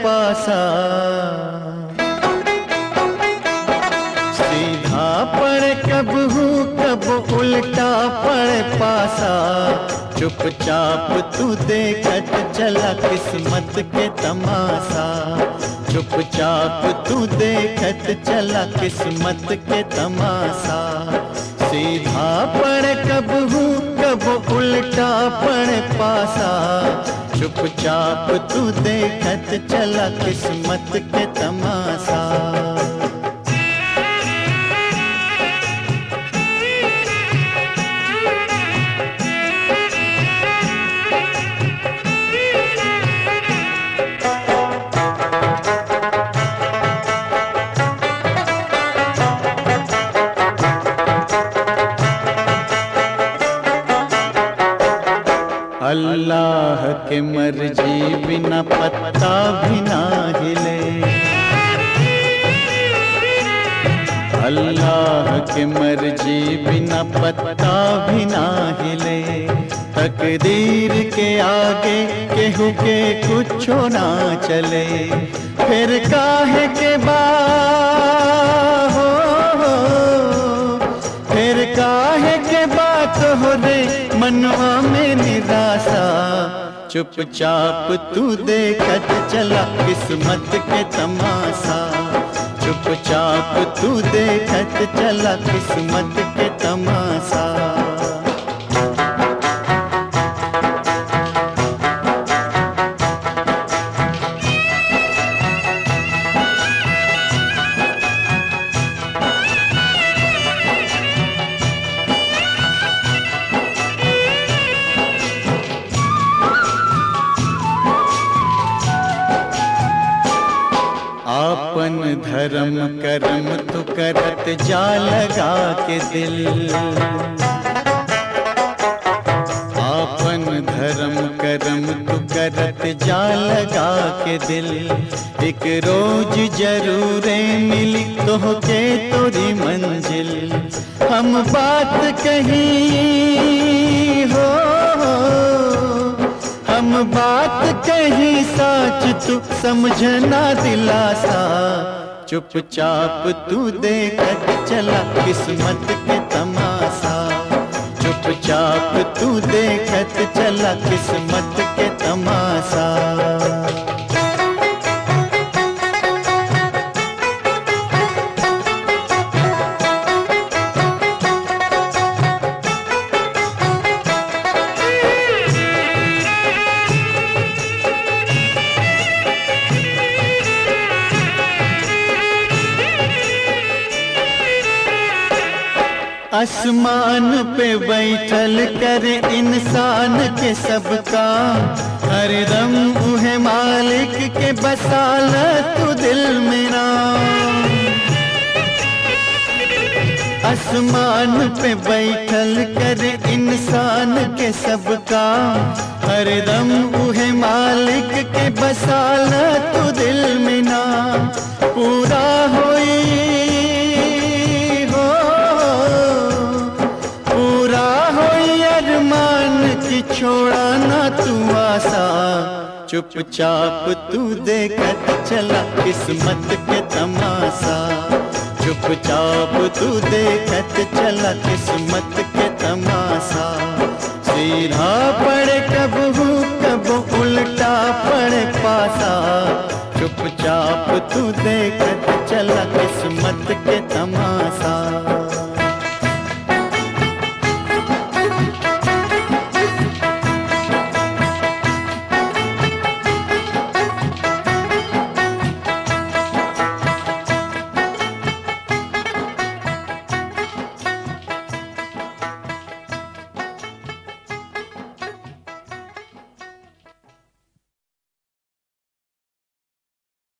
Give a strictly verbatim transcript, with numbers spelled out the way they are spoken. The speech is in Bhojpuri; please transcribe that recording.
पासा, सीधा पड़े कब हूँ कब उल्टा पड़े पासा। चुपचाप तू देखत चला किस्मत के तमाशा, चुपचाप तू देखत चला किस्मत के तमाशा। सीधा पड़े कब हूँ कब उल्टा पड़े पासा, चुपचाप तू देखत चला किस्मत के तमाशा। अल्लाह के मर्जी बिना पत्ता भी ना हिले, अल्लाह के मर्जी बिना पत्ता भी ना हिले। तकदीर के आगे केहू के कुछ ना चले, फिर काहे के बात हो, फिर काहे के बात हो रे मनवा में निराशा। चुपचाप तू देखत चला किस्मत के तमाशा, चुपचाप तू देखत चला किस्मत के तमाशा। आपन धर्म कर्म तू करत जा लगा के दिल, आपन धर्म कर्म तू करत जा लगा के दिल। एक रोज जरूर मिली तोहके तोरी मंजिल, हम बात कहीं हो, हम बात कहीं सच तू समझना दिलासा। चुपचाप तू देखत चला किस्मत के तमाशा, चुपचाप तू देखत चला किस्मत के तमाशा। आसमान पे बैठल कर इंसान के सबका, हरदम उहे मालिक के बसाल तू दिल मेरा। आसमान पे बैठल कर इंसान के सबका, हरदम उहे मालिक के बसाल तू दिल मेरा। पूरा होई छोड़ा ना तू आशा, चुपचाप तू देखत चला किस्मत के तमाशा, चुपचाप तू देखत चला किस्मत के तमाशा। सीधा पड़े कब हूँ कब उल्टा पड़े पासा, चुपचाप तू देखत चला किस्मत के तमाशा।